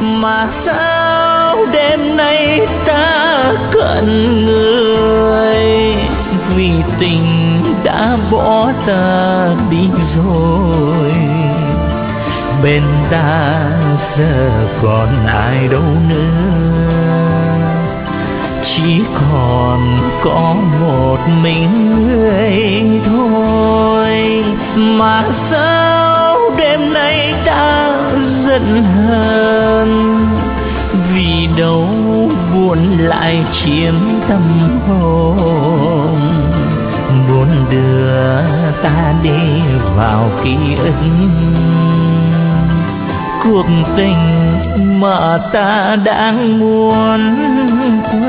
mà sao đêm nay ta cận người, vì tình đã bỏ ta đi rồi. Bên ta giờ còn ai đâu nữa, chỉ còn có một mình người thôi. Mà sao đêm nay ta giận hờn, vì đâu buồn lại chiếm tâm hồn, muốn đưa ta đi vào ký ức cuộc tình mà ta đang muốn